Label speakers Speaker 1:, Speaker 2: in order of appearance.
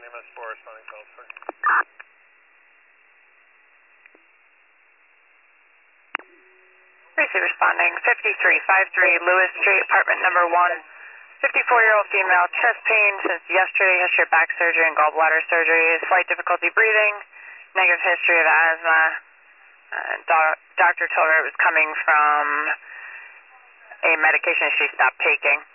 Speaker 1: EMS 4 responding call, sir.
Speaker 2: Receive responding 5353 Lewis Street, apartment number 1. 54-year-old female, chest pain since yesterday, history of back surgery and gallbladder surgery, slight difficulty breathing, negative history of asthma. Doctor told her it was coming from a medication she stopped taking.